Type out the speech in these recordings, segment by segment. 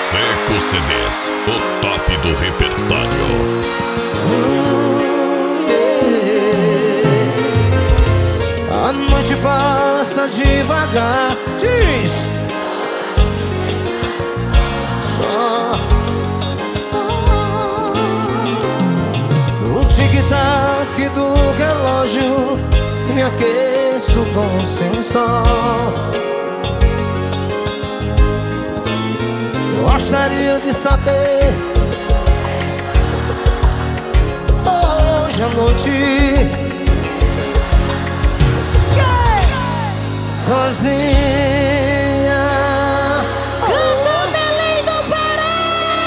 Seco CDs, o top do repertório. A noite passa devagar, diz. Só no tic-tac do relógio me aqueço com o sensor. Gostaria de saber hoje à noite, sozinha. Canta Belém do Pará.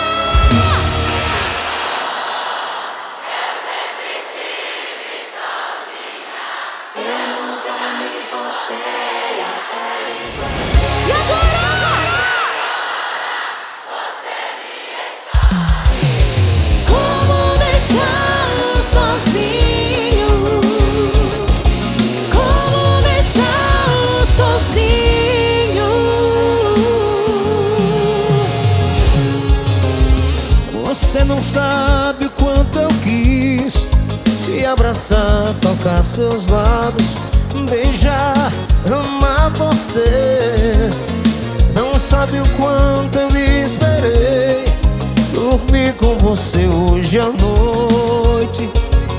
Eu sempre estive sozinha. Eu nunca me importei até lhe conhecer. E agora? Você me escolhe. Como deixá-lo sozinho? Como deixá-lo sozinho? Você não sabe o quanto eu quis te abraçar, tocar seus lábios, beijar, amar você. Não sabe o quanto eu esperei dormir com você hoje à noite.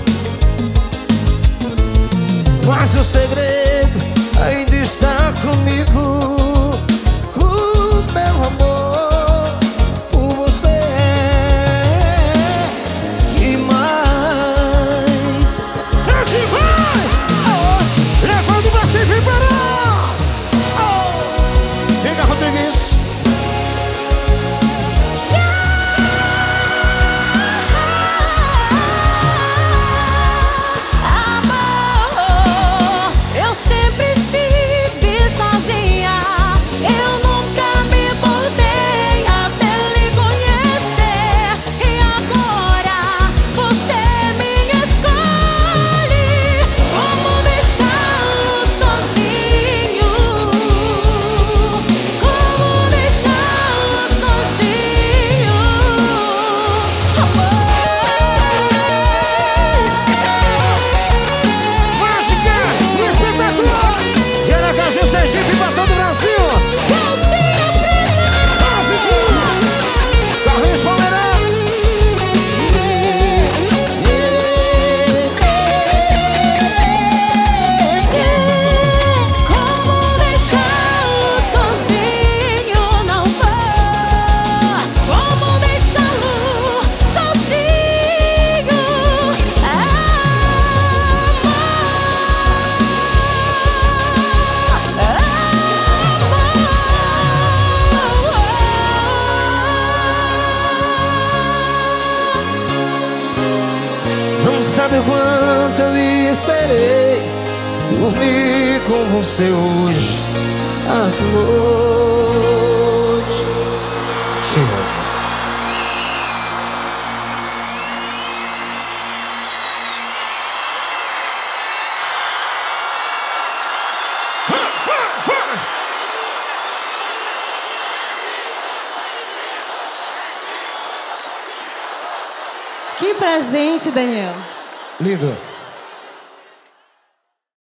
Mas o segredo ainda está comigo. O meu amor por você é demais. É demais! Oh, levando pra cima e parar. Oh, Rica Rodrigues. Amor, eu sempre estive sozinha. Eu nunca me importei até lhe conhecer. E agora você me escolhe. Como deixá-lo sozinho? Como deixá-lo sozinho? Amor. Mágica, o espetacular de Aracaju, Sergipe pra todo o Brasil. Calcinha preta. Carlinhos Palmeirão. Como deixá-lo sozinho não vou. Como deixá-lo sozinho? Não sabe o quanto eu esperei dormir com você hoje à noite. Te amo. Que presente, Daniel. Lindo.